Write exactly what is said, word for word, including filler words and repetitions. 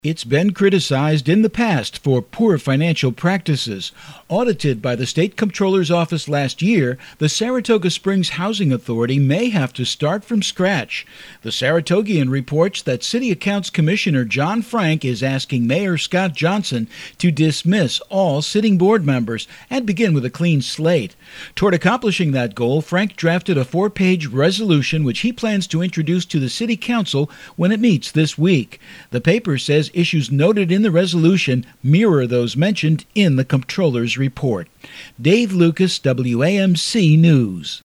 It's been criticized in the past for poor financial practices. Audited by the State Comptroller's Office last year, the Saratoga Springs Housing Authority may have to start from scratch. The Saratogian reports that City Accounts Commissioner John Frank is asking Mayor Scott Johnson to dismiss all sitting board members and begin with a clean slate. Toward accomplishing that goal, Frank drafted a four-page resolution which he plans to introduce to the City Council when it meets this week. The paper says issues noted in the resolution mirror those mentioned in the Comptroller's report. Dave Lucas, W A M C News.